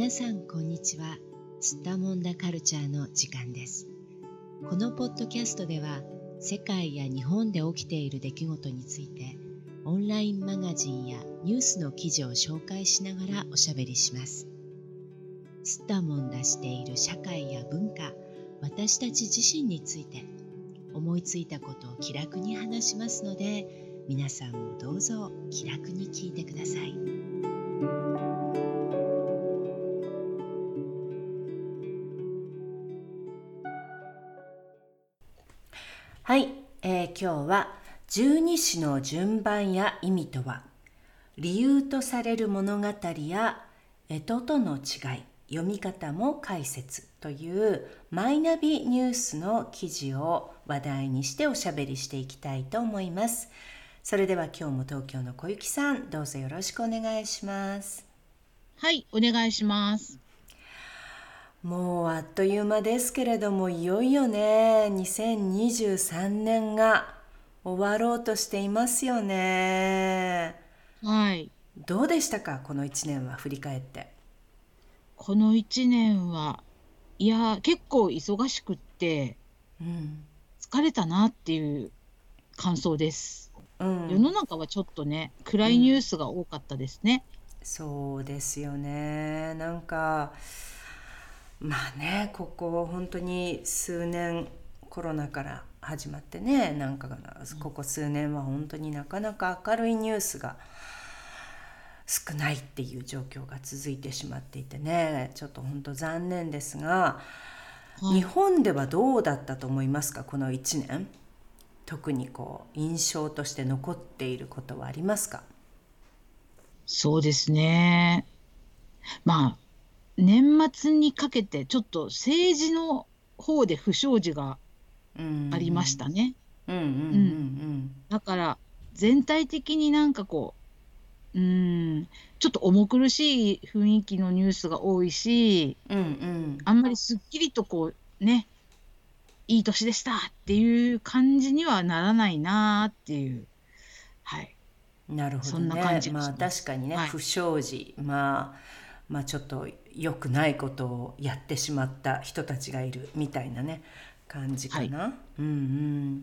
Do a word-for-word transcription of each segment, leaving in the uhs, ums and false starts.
皆さんこんにちは。すったもんだカルチャーの時間です。このポッドキャストでは世界や日本で起きている出来事についてオンラインマガジンやニュースの記事を紹介しながらおしゃべりします。すったもんだしている社会や文化、私たち自身について思いついたことを気楽に話しますので、皆さんもどうぞ気楽に聞いてください。 はい、えー、今日は十二支の順番や意味とは、理由とされる物語や干支との違い、読み方も解説というマイナビニュースの記事を話題にしておしゃべりしていきたいと思います。それでは今日も東京の小雪さん、どうぞよろしくお願いします。 はい、お願いします。 もうあっという間ですけれども、いよいよね、にせんにじゅうさんねんが終わろうとしていますよね。 はい。 どうでしたか、このいちねんは振り返って。 このいちねんは、いや、結構忙しくって、 うん。 疲れたなっていう感想です。 う世のん。 中はちょっとね、暗いニューうん。 スが多かったですね。 そうですよね。なんか、まあね、ここ本当に数年、コロナから始まってね、なんかここ数年は本当になかなか明るいニュースが少ないっていう状況が続いてしまっていてね、ちょっと本当残念ですが、日はい。 本ではどうだったと思いますか、このいちねん。特にこう印象として残っていることはありますか？ そうですね。まあ、年末にかけてちょっと政治の方で不祥事がうありましんたね。 うんうんうんううん。 んだから全体的になんかこう、うーん、ちょっと重苦しい雰囲気のニュースが多いし、 うんうんあんまりすっきりとこうね、いい年でしたっていう感じにはならないなっていう、はい、 なるほそどね。 んな感じがまあします。 確かにね、 はい。 不祥事、まあまあちょっと良くないことをやってしまった人たちがいるみたいなね感じはい。 かな。うんうん。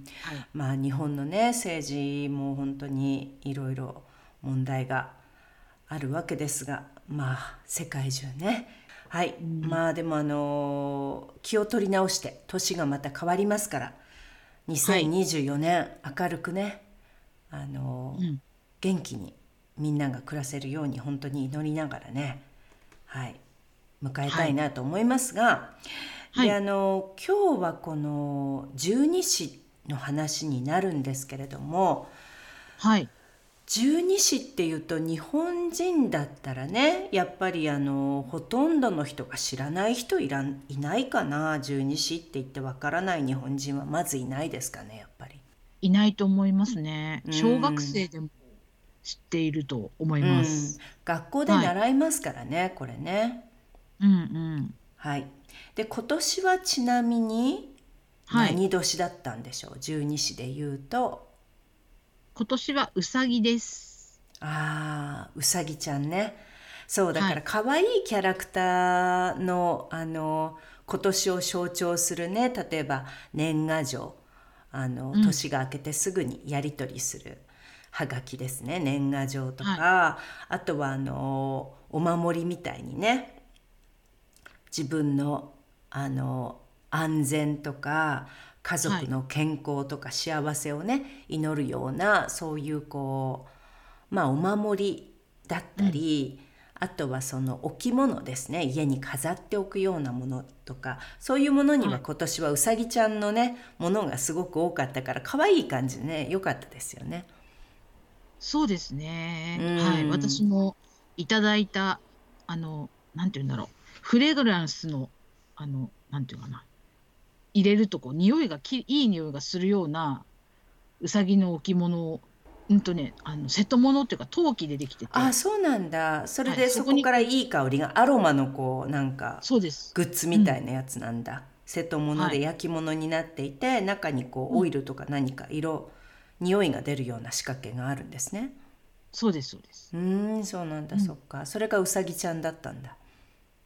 はい。 まあ日本のね政治も本当にいろいろ問題があるわけですが、まあ世界中ね。はい。 うん。 まあでもあの気を取り直して年がまた変わりますから、 はい。 にせんにじゅうよねん明るくね、あのうん。 元気にみんなが暮らせるように本当に祈りながらね、はい、迎えたいはい。 なと思いますが、で、あはい。 の今日はこの十二支の話になるんですけれども、 はい。 十二支っていうと日本人だったらね、やっぱりあのほとんどの人が知らない人いらんいないかな。十二支って言ってわからない日本人はまずいないですかね、やっぱり。 いないと思いますね。 う小学ん生でも知っていると思いうん、 ます。 学校ではい。 習いますからね、これね。 うんうん。 はい。で、今年はちなみにはい。 何年だったんでしょう。十二支で言うと、 今年はうさぎです。 ああ、うさぎちゃんね。そうだからはい。 可愛いキャラクターのあの今年を象徴するね、例えば年賀状、あのうん。 年が明けてすぐにやり取りするはがきですね、年賀状とはい。 か、あとはあのお守りみたいにね、自分のあの安全とか家はい。 族の健康とか幸せをね祈るような、そういうこうまあお守りだったうん。 り、あとはその置物ですね、家に飾っておくようなものとか、そういうものにはい。 は今年はうさぎちゃんのねものがすごく多かったから、可愛い感じでね良かったですよね。 そうですうね。はい。私ん。 もいただいた、あの、なんて言うんだろう。フレグランスの、あの、なんていうかな。入れるとこう、匂いがき、いい匂いがするようなうさぎの置物を、うんとね、あの、瀬戸物っていうか陶器でできてあ、 て、 そうなんだ。それはい。 でそそこからこにこう、 いい香りがアロマのこうなんかそうです。 グッズみたうん。 いなやつなんだ。瀬戸物はい。 で焼き物になっていて、中にこううん。 オイルとか何か色、匂いが出るような仕掛けがあるんですね。 そうです、そうです。 うーん、そうなんだ、 うん。 そっか。それがうさぎちゃんだったんだ。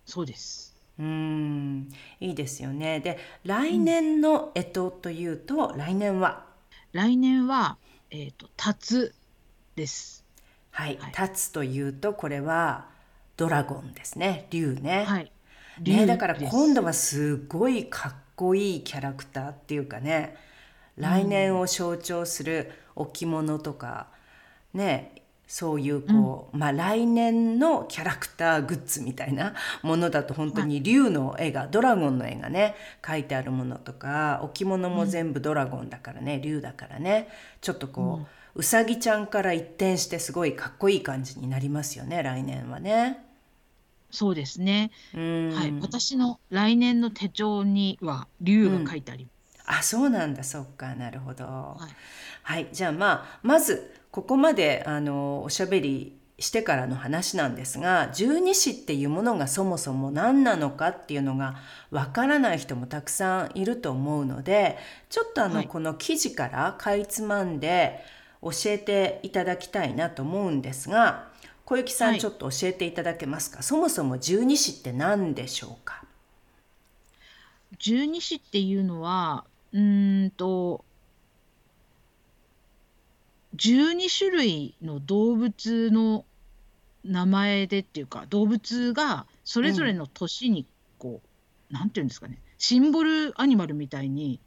そうです。 うーん、いいですよね。で、来年の干支というと、来年は、 来年は、えっと、辰です。 はい、 はい。 立つというと、これはドラゴンですね。竜ね。 はい。 ね、だから龍です。 今度はすごいかっこいいキャラクターっていうかね、 う来年ん。 を象徴する置物とか、ね、そういううん。 こう、まあ来年のキャラクターグッズみたいなものだと、本当はい。 に竜の絵が、ドラゴンの絵がね、描いてあるものとか、置物もうん。 全部ドラゴンだからね、竜だからね、ちょっとこうん。 う、うさぎちゃんから一転してすごいかっこいい感じになりますよね、来年はね。 そうですね。 うはい。 ーん。 私の来年の手帳には龍が書うん。 いてあります。 あ、そうなんだ、そっか、なるほど。 はい。 はい、じゃあまあ、まず、ここまで、あの、おしゃべりしてからの話なんですが、十二支っていうものがそもそも何なのかっていうのがわからない人もたくさんいると思うので、ちょっとあの、 はい。 この記事からかいつまんで教えていただきたいなと思うんですが、小雪さん、ちょはい。 っと教えていただけますか。そもそも十二支って何でしょうか。 十二支っていうのは、うーんと、じゅうに種類の動物の名前でっていうか、動物がそうん。 れぞれの年にこう、なんていうんですかね、シンボルアニマルみたいに、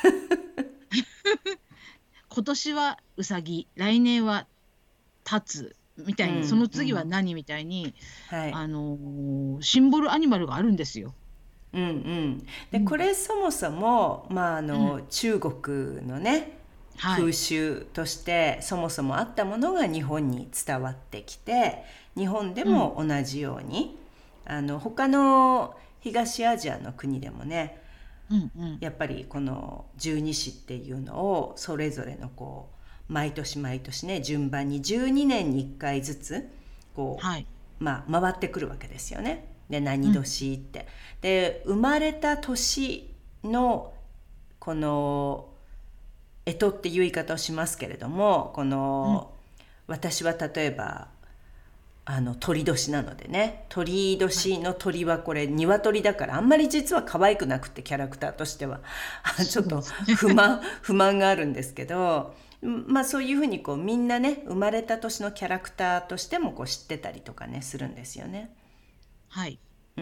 今年はウサギ、来年はタツみたういに、そのん。う次はん。 何みたいに、 はい。 あのーシンボルアニマルがあるんですよ。 うんうん。で、こうん。 れそもそも、まあ、あうん。 の、中国のね、風はい。 習としてそもそもあったものが日本に伝わってきて、日本でうん。 も同じように、あの、他の東アジアの国でもね、 うんうん。 やっぱりこの十二支っていうのをそれぞれのこう毎年毎年ね、順番にじゅうにねんにいっかいずつこはい。 うまあ回ってくるわけですよね。で、何うん。 年ってで、生まれた年のこの干支っていう言い方をしますけれども、こうん。 の私は例えばあの鳥年なのでね、鳥はい。 年の鳥はこれ鶏だから、あんまり実は可愛くなくて、キャラクターとしてはあちょっとそうですね。 不満不満があるんですけど、まあそういうふうにこうみんなね、生まれた年のキャラクターとしてもこう知ってたりとかねするんですよね。 はい。 うん。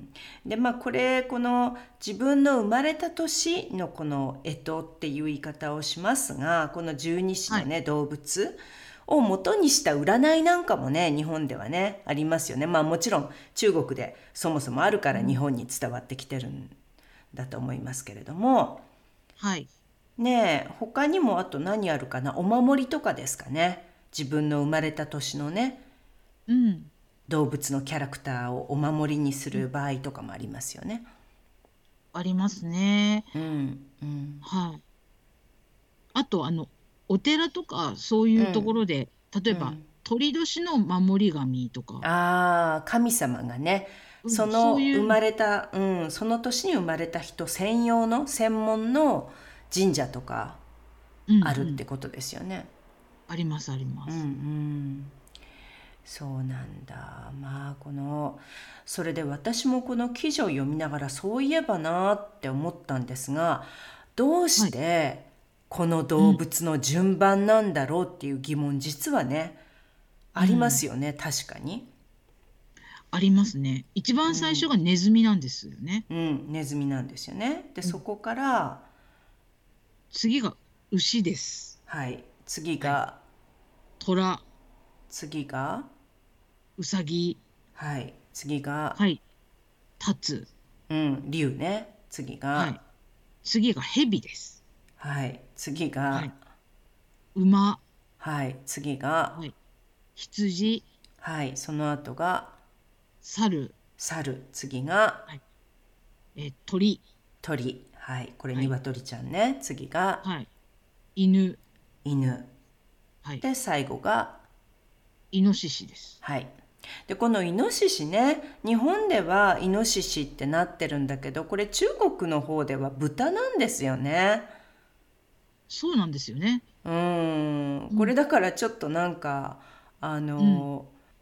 で、まあこれ、この自分の生まれた年のこの干支っていう言い方をしますが、この十二支はい。 のね、動物を元にした占いなんかもね、日本ではね、ありますよね。まあもちろん中国でそもそもあるから日うん。 本に伝わってきてるんだと思いますけれども、 はい。 ねえ、他にもあと何あるかな。お守りとかですかね。自分の生まれた年のね、 うん。 動物のキャラクターをお守りにすうん。 る場合とかもありますよね。 ありますね。 うん、うん、 はい。あと、あの、お寺とかそういうとこうん、 ろで、例えば、 うん。 鳥年の守り神とか、 ああ、神様がね、そうん、そういうの、 の生まれた、うん、その年に生まれた人専用の専門の神社とかうんうあるっん、 てことですよね。 あります、ありまうん、うす。 ん。そうなんだ。まあ、この、それで私もこの記事を読みながら、そういえばなって思ったんですが、どうしはい。 てこのうん、 動物の順番なんだろうっていう疑問、実はね、ありますうん。 よね、確かに。 ありますね。一番最初うん。 がネズミなんですよね。 うん、ネズミなんですよね。で、 うん。 そこから、 次が牛です。 はい、次はい。 が、 虎、 次が、 うさぎ、 はい、次が、 はい。タツ、 うん、竜ね。次が、 はい。次が蛇です。 はい、次が、 はい。馬、 はい、次が、 はい。羊、 はい、その後が、 猿、 猿、次が、 はい。えー鳥、 鳥、はい、これはい。 鶏ちゃんね。次が、 はい。犬、 犬。 はい。 で、最後が、 イノシシです。 はい。で、このイノシシね、日本ではイノシシってなってるんだけど、これ中国の方では豚なんですよね。 そうなんですよね。 うーん、 うん。 これだからちょっとなんか、あうん。 の、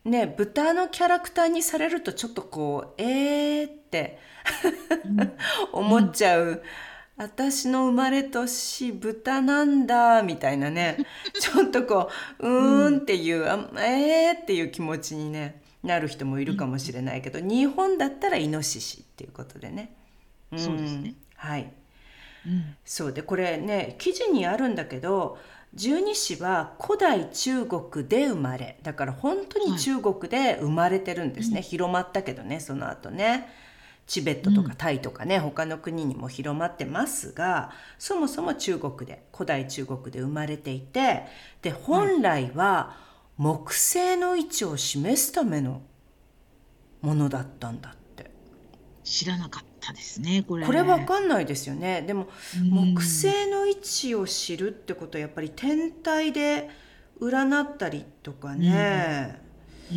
ね、豚のキャラクターにされるとちょっとこうえーってうん思っちゃう、私の生まれ年豚なんだみたいなね、ちょっとこううーんっていう、あえーっていう気持ちに、ね、なる人もいるかもしれないけど、日本だったらイノシシっていうことでね、うん、 そうですね。 はい、 うんそうで、これね記事にあるんだけど、十二支は古代中国で生まれ、だから本当にはい。 中国で生まれてるんですね、 うん広まったけどね、その後ねチベットうんとかタイとかね他の国にも広まってますが、そもそも中国で古代中国で生まれていて、ではい。 本来は木星の位置を示すためのものだったんだって。 知らなかったですね、ここれわれ。 かんないですよね。でもう木ん。 星の位置を知るってことはやっぱり天体で占ったりとかうん。 ねうん。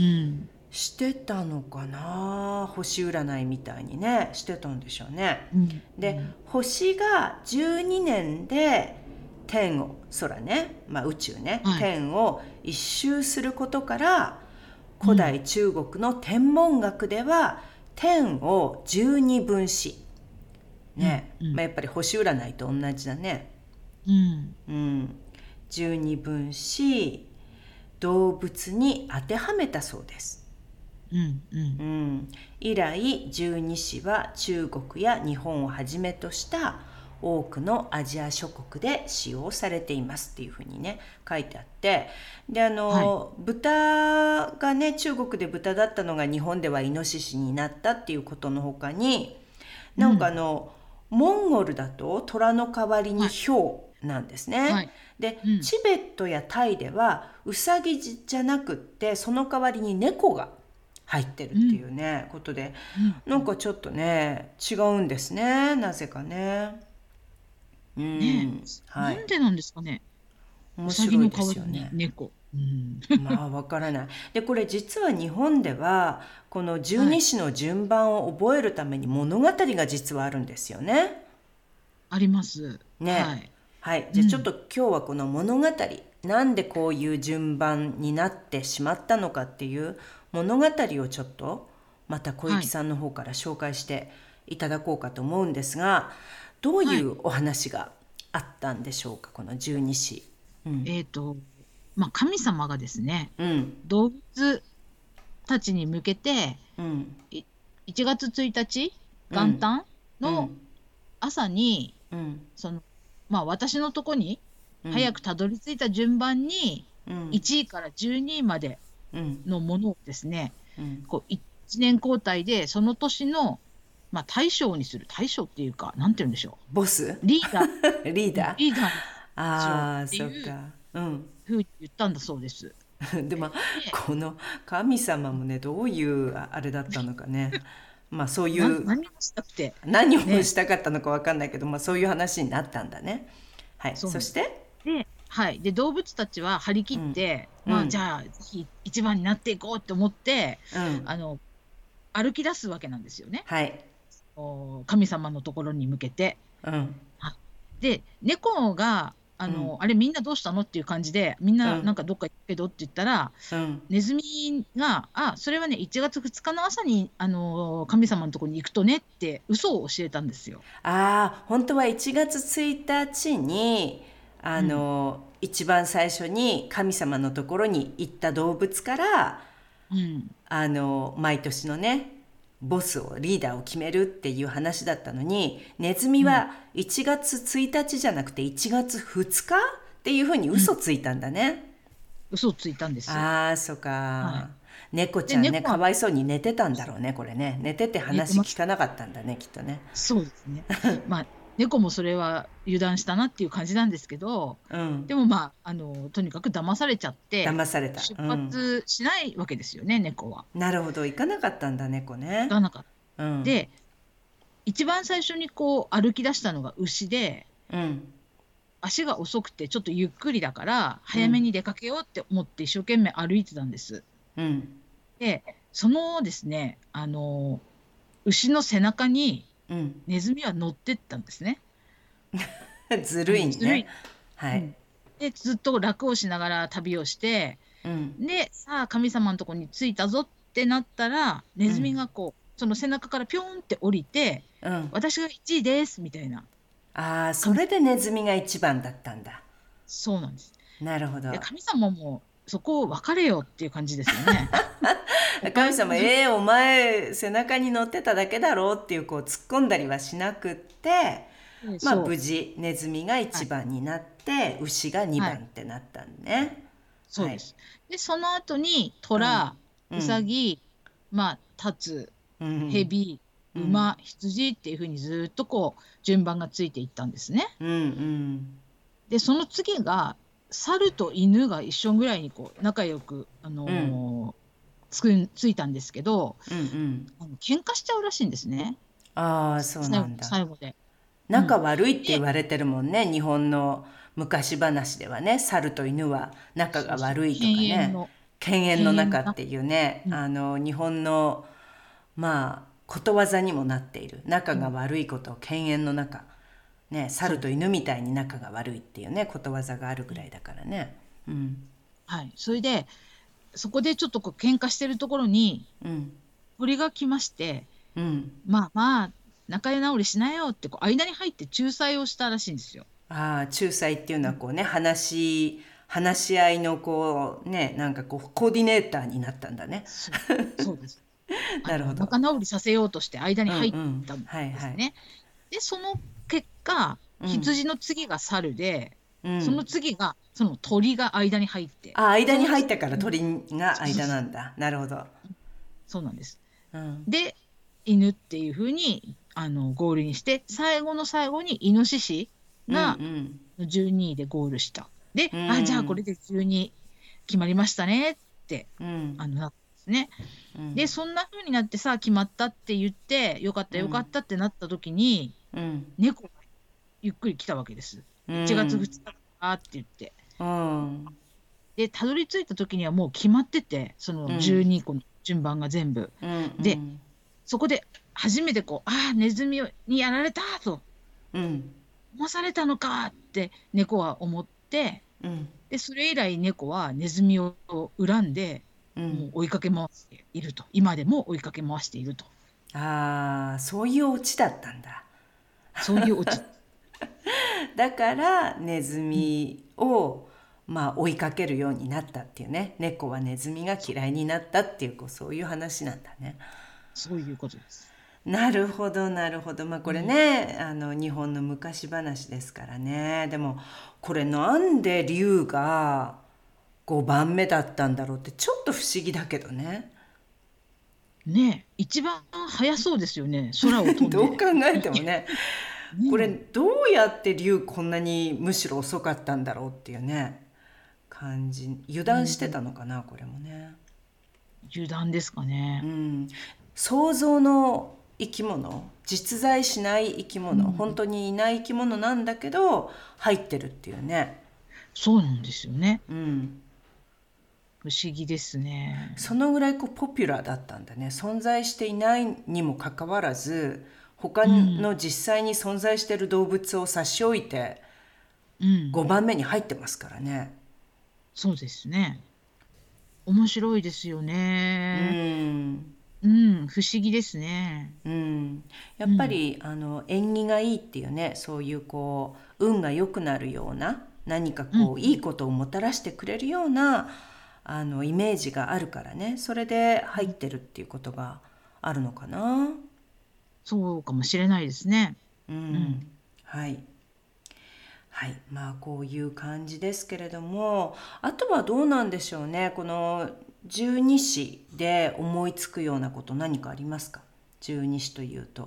してたのかな、星占いみたいにねしてたんでしょうね。 うん。うでん。 星がじゅうにねんで天を空ね、まあ、宇宙ねはい。 天を一周することから、古うん。 代中国の天文学では天を十二分しうん。 ね、まあ、 うん。 やっぱり星占いと同じだね。 うんうん、十二分し動物に当てはめたそうです。 うんううんん、以来十二支は中国や日本をはじめとした多くのアジア諸国で使用されていますっていうふうにね書いてあって、であはい。 の豚がね中国で豚だったのが日本ではイノシシになったっていうことのほかに、 うなんかあん。 のモンゴルだと虎の代わりにはい。 ヒョウなんですはね。 い。 でうん。 チベットやタイではウサギじゃなくってその代わりに猫が入ってるうっていん。 うねことで、 うんなうんんかちょっとね違うんですね、なぜかね。うねん、 え、 はい、 なんでなんですかね。う面さぎの白いで代わりにすよね。 猫。うん。 まあわからない。でこれ実は日本ではこの十はい。 二支の順番を覚えるために物語が実はあるんですよね。 あります。はね、 い。 はい。 うん。 じゃあちょっと今日はこの物語、なんでこういう順番になってしまったのかっていう物語をちょっとまた小はい。 雪さんの方から紹介していただこうかと思うんですが、どうはい。 いうお話があったんでしょうか、この十二支。うん。 えっと、まあ、神様がですね、 うん。 動物たちに向けて、 うん。 いいちがつついたち、 うん。 元旦のうん。 朝に、 うん。 その、まあ、私のとこにうん。 早くたどり着いた順番に、 うん。 いちいからじゅうにいまでうん。 のものをですね、 うん。 こう、いちねん交代で、その年の、まあ、大将にする。大将っていうか、なんて言うんでしょボスう。リーダー、 リーうんダー。 リーダーにしようああ、 っていうそっか。うん。 ふうに言ったんだそうです。 でもで、 この神様もねどういうああれだったのかね、まあそういな、 う何をしたくて、 何をね、 したかったのかわかんないけど、まあ、そういう話になったんだね。はい、 そうなんです。 そして、 で、はい。で、動物たちは張り切うん、 って、まあ、じうん、 ゃあ、ぜひ一番になっていこうって思って、 うん、 あの、歩き出すわけなんですよね。 はい、 お神様のところに向けて。 うん、 はいで、猫が、あうん、 の、あれみんなどうしたのっていう感じで、みんななんうん、 かどっか行くけどって言ったら、 うん。 ネズミが、あ、それはね、いちがつふつかの朝に、あの、神様のところに行くとねって嘘を教えたんですよ。 ああ、本当はいちがつついたちにあうん。 の一番最初に神様のところに行った動物から、 うん。 あの毎年のねボスをリーダーを決めるっていう話だったのに、ネズミうん。 はいちがつついたちじゃなくていちがつふつかっていうふうにうん。 嘘ついたんだね。 嘘をついたんです。 あーそっはい。 か。猫ちで、 ゃんね猫は、 かわいそうに寝てたんだそうろうね、これね。寝てて寝てます。 話聞かなかったんだね、きっとね。 そうですね。まあ、猫もそれは油断したなっていう感じなんですけど、 うん。 でもまあ、あの、とにかく騙されちゃって、 騙された。 出うん。 発しないわけですよね、猫は。 なるほど、行かなかったんだ、猫ね。 行かなかった。 うん。 で、一番最初にこう歩き出したのが牛で、 うん。 足が遅くてちょっとゆっくりだから、 うん。 早めに出かけようって思って一生懸命歩いてたんです。 うん。 で、そのですね、あの、牛の背中にうん。 ネズミは乗ってったんですね。 ずあの、 るいね。 ずるい。 はい。 うん。で、ずっと楽をしながら旅をして、 うんで、さあ神様のとこに着いたぞってなったら、ネズミがこう、その背中からピョーンって降りて、 うん。 私がいちいですみたいな。 ああ、そ神れでネズミが一番だったんだ。 そうなんです。 なるほど。 で、神様もそこを別れよっていう感じですよね。お前神様、 ずえー、お前背中に乗ってただけだろうっていうこう突っ込んだりはしなくって、まあ無そう、 事ネズミが一はい、 番になって牛が二はい、 番ってなったんね。はい。 そうです。で、その後にうん虎、うさうんぎ、まあ、タツ、 うん蛇、 うん馬、羊っていうふうにずっとこう順番がついていったんですね。 うんうんで、その次が猿と犬が一緒ぐらいにこう仲良く、あうんうんのーつくついたんですけど、 うん。 あの喧嘩しちゃうらしいんですね。 ああ、そう最後なんだ。 最後で。うん、 仲悪いって言で、 われてるもんね。日本の昔話ではね、猿と犬は仲がそうそう、 悪いとかね。 犬猿の、 犬猿の犬猿のな、 仲っていうね、 うん、 あの日本のまあことわざにもなっている。仲がうん、 悪いことを犬猿の仲。ね、猿とそう、 犬みたいに仲が悪いっていうね、ことわざがあるぐうん、 らいだからね。うん。 はい。それで、そこでちょっとこう喧嘩してるところにうん鳥が来まして、 うん。 まあまあ、仲直りしなよってこう間に入って仲裁をしたらしいんですよ。 ああ、仲裁っていうのうん、 はこうね、話、話し合いのこうね、なんかこう、コーディネーターになったんだね。 そう、そうです。あの、 なるほど。 仲直りさせようとして間にうんう入っん。 たんはいはい。 ですね。で、その結果、 うん。 羊の次が猿で、そのうん。 次がその鳥が間に入って、 あ、間その次、 に入ったから鳥がそうそうそう、 間なんだ。なるほど。 そうなんです。 うん。 で、犬っていう風にあのゴールにして、最後の最後にイノシシうんがじゅうにいでゴールした。で、 うん。うあ、じゃあこれん。 でじゅうに決まりましたねってうん。 あのなったんですね。で、 うん。 そんな風になってさあ決まったって言って、よかったよかっうん。 たってなった時に、 うん。 猫がゆっくり来たわけです。 ういちがつん。 ふつかだって言って。 うん。 で、たどり着いた時にはもう決まってて、その12 うん。 個の順番が全部。 うん。うで、 ん。 そこで初めてこう、ああ、ネズミにやられたと、 うん。 騙されたのかって猫は思って、 うん。 で、それ以来猫はネズミを恨んで、 うん。 もう追いかけ回していると。今でも追いかけ回していると。 ああ、そういうオチだったんだ。 そういうオチ。 だからネズうん、 ミをまあ追いかけるようになったっていうね。猫はネズミがそう、 嫌いになったっていう、こうそういう話なんだね。 そういうことです。 なるほどなるほど。まあこれうん、 ね、あの日本の昔話ですからね。でもこれなんで龍がごばんめだったんだろうってちょっと不思議だけどね。 ねえ、一番早そうですよね。空を飛んどう考で。 えてもね、これねどうやって龍こんなにむしろ遅かったんだろうっていうね感じ。油え、う断してん、 たのかな、これもね。 油断ですかね。 うん、想像の生き物、実在しない生き物、 うん、 本当にいない生き物なんだけど入ってるっていうね。 そうなんですよね。 うん、 不思議ですね。 そのぐらいこうポピュラーだったんだね。存在していないにもかかわらず、他うん、 の実際に存在している動物を差し置いてうん、 ごばんめに入ってますからね。 そうですね。面白いですようね。 んうん、不思議ですね。 うん、やうん、 っぱりあの縁起がいいっていうね、そういうこう運が良くなるような、何かうん、 こういいことをもたらしてくれるようなあのイメージがあるからね、それで入っうん、 てるっていうことがあるのかな。 そうかもしれないですね。 ううん、 ん、はいはい、まあこういう感じですけれども、あとはどうなんでしょうね。この十二支で思いつくようなこと何かありますか？十二支というと。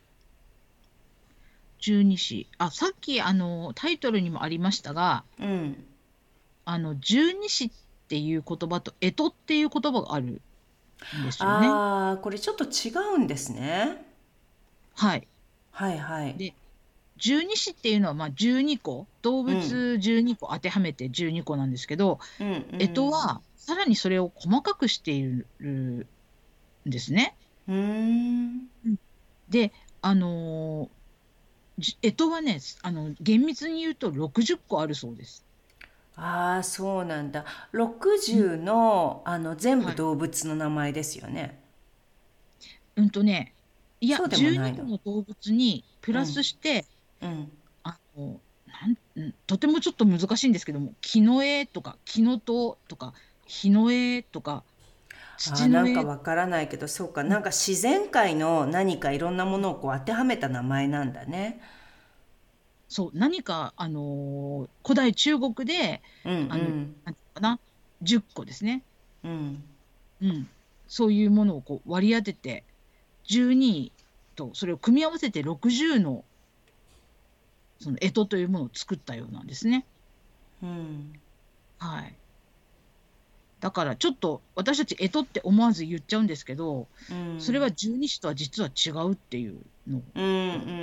十二支。あ、さっきあのタイトルにもありましたが、 うん。 あの十二支っていう言葉と干支っていう言葉があるんですよね。 ああ、これちょっと違うんですね。 はい。 はいはい。 で、十二支っていうのはまあじゅうにこ、動うん。 物じゅうにこ当てはめてじゅうにこなんですけど、 うんう干支ん。 はさらにそれを細かくしているんですね。 うーん。 うん、で、あのーじ干支はね、あの厳密に言うとろくじゅっこあるそうです。 ああ、そうなんだ。ろくじゅうの、あの全部はい。 動物の名前ですよね。 うんとね、いや、 そうでも 12 ないの。 個の動物にプラスうん、 して、 うん。 あの、なん、んとてもちょっと難しいんですけども、木の絵とか、木の戸とか、日の絵とか、 ああ、なんか土の絵、 わからないけど、そうか。 うん、 なんか自然界の何かいろんなものをこう当てはめた名前なんだね。 そう、何か、あのー古代中国で、 うん、うあの、 ん、 なんていうのかな、じゅっこですね。 うん。 うん。そういうものをこう割り当てて、じゅうにとそれを組み合わせてろくじゅうのその干支というものを作ったようなんですね。 うん、 はい。だからちょっと私たち干支って思わず言っちゃうんですけど、 うん、 それは十二支とは実は違うっていうのうん、うん、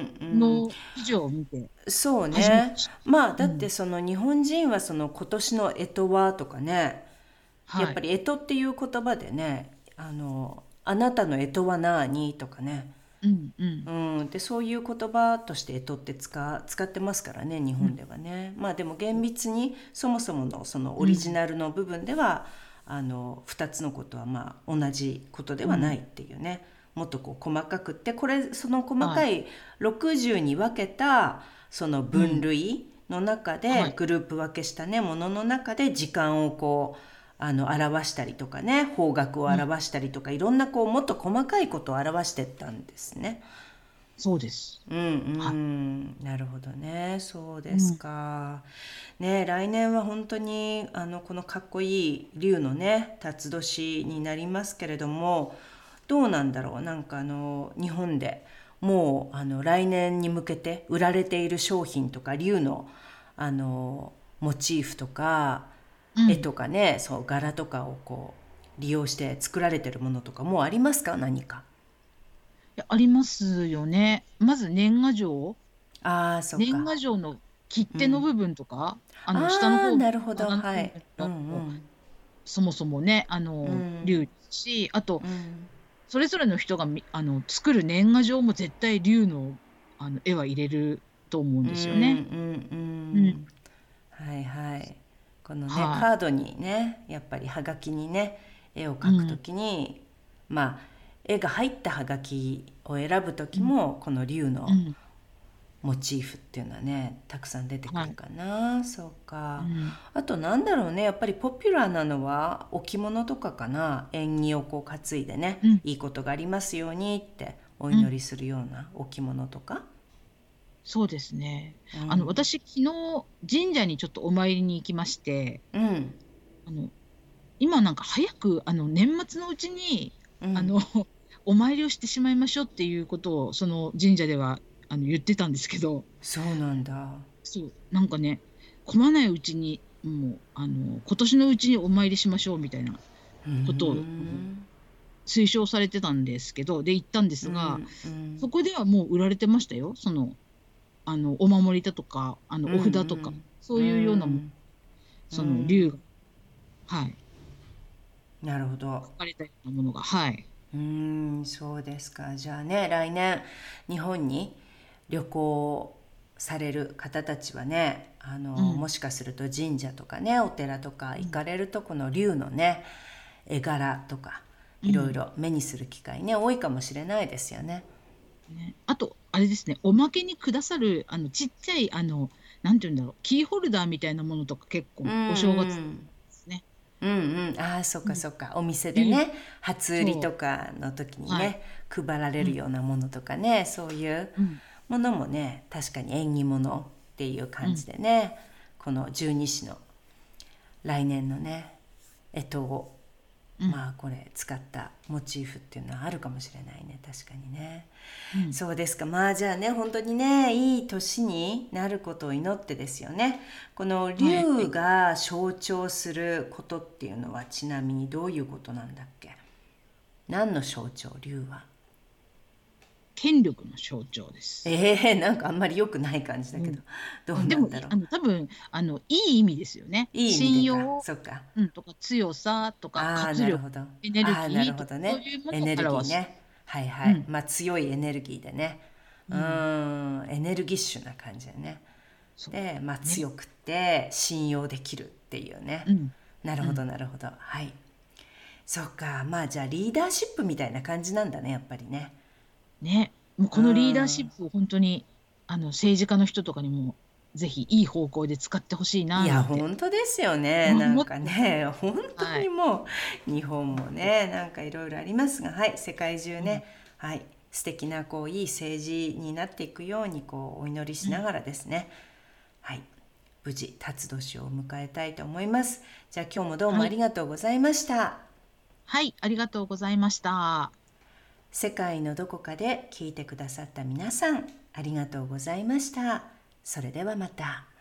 うん。 の記事を見てそうね。 初めて知っまあ、だた。うん。 ってその日本人はその今年の干支はとかね、やっはい。 ぱり干支っていう言葉でね、あの、あなたの干支は何とかね、 うんうん。 うん、でそういう言葉として干支って使使ってますからね、日本うんではね。まあでも厳密にそもそものそのオリジうん。 ナルの部分ではあのふたつのことはまあ同じことでうん。 はないっていうね、もっとこう細かくって、これその細はい。 かいろくじゅうに分けたその分うん。 類の中はい。 でグループ分けしたねものの中で時間をこうあの表したりとかね、方角をうん。 表したりとか、いろんなこうもっと細かいことを表してったんですね。 そうです。 うんうはい。 ん、なるほどね。そうですうん。 か。ね、来年は本当にあのこのかっこいい龍のね、辰年になりますけれども、どうなんだろう。なんかあの日本でもうあの来年に向けて売られている商品とか龍のあのモチーフとか絵うん。 とかね、そう柄とかをこう利用して作られてるものとかもうありますか、何か。 いや、ありますよね。まず年賀状。 ああ、そっ年か。 賀状の切うん。 手の部分とか、あの下のああ、 方、 なるほど。 柄のはい。 部分うんうとかも、 ん。 そもそもね、あうの、龍ん。 ですし、あと、 うん。 それぞれの人がみあの、作る年賀状も絶対龍の、あの、絵は入れると思うんうんうですよね。うん。 ん。はいはい。このね、 はい。 カードにね、やっぱりはがきにね、絵をうん。 描くときに、まあ、絵が入ったはがきを選ぶとうん。 きも、この龍のうん。 モチーフっていうのはね、たくさん出てくはい。 るかな。そうか。 うん。 あとなんだろうね、やっぱりポピュラーなのは置物とかかな。縁起をこう担いでね、 うん。 いいことがありますようにっておうん。 祈りするような置物とか。 そうですね。あの、 うん。 私、昨日、神社にちょっとお参りに行きまして、 うん。 あの、今なんか早く、あの、年末のうちに、 うん。 あの、お参りをしてしまいましょうっていうことを、その神社では、あの、言ってたんですけど、 そうなんだ。 そう、なんかね、混まないうちに、もう、あの、今年のうちにお参りしましょうみたいなうーことを、うんん。 推奨されてたんですけど、で、行ったんですが、 うんうん。 そこではもう売られてましたよ。その、あの、お守りだとか、あの、 うんお札とか、そうん。うういうようなも、 ん。うその、龍が、 ん。 はい、 なるほど。 書かれたようなものが、はい。 うーん、そうですか。じゃあね、来年日本に旅行される方たちはね、あのうん、 もしかすると神社とかね、お寺とかうん、 行かれると、この龍のね、絵柄とかいろいうん。 ろ目にする機会ね、多いかもしれないですよね。 ね、あと、あれですね、おまけにくださる、あの、ちっちゃい、あの、なんて言うんだろう、キーホルダーみたいなものとか結構、 うんお正月でうん。 すね。 うんうん。ああ、そっうん。 かそっか。お店で龍、 ね、初売りそとかの時う、はい。 にね、配られうん、 るようなものとかね、そういううん、 ものもね、確かに縁起物っていう感じうん、 でね、この十二支の来年のね、干支を、 うん、 まあこれ使ったモチーフっていうのはあるかもしれないね、確かにね。 うん。 そうですか。まあじゃあね、本当にね、いい年になることを祈ってですよね。このはい。 龍が象徴することっていうのはちなみにどういうことなんだっけ。何の象徴、龍は。 権力の象徴です。 ええー、なんかあんまり良くない感じだけど、 うん。 どううん、でも、 なんだろう。 いあの、多分、あの、いい意味ですよね。 いい意味でか。 信用、 そっか。 うん、とか強さとかああ、 活力、 なるほど。あエネルあ、なるギーとか、 ほどね。 そういうものをエネルギー表す。 ね。はいはい。 うん、 まあ強いエネルギーでね。ううん、 ーん、エネルギッシュな感じだね。 そうで、まあ、 ね。 強くて信用できるっていうね。 うん。 なるほどうん。 なるほど。はい。そっか。まあじゃあリーダーシップみたいな感じなんだね、やっぱりね。 ね。もううこのリーダーシッん。 プを本当に、あの、政治家の人とかにも、ぜひいい方向で使ってほしいいや、 ななんて本当ですよね。なんか思ってます。 ね、本当はい。 にもう、日本もね、なんかいろいろありますが、はい、世界中うん。 ね、はい、素敵な、こう、いい政治になっていくように、こう、お祈りうん。 しながらですね、はい、無事、辰年を迎えたいと思います。じゃあ、今日もどうもはい。 ありがとうございました。 はい、ありがとうございました。 世界のどこかで聞いてくださった皆さん、ありがとうございました。それではまた。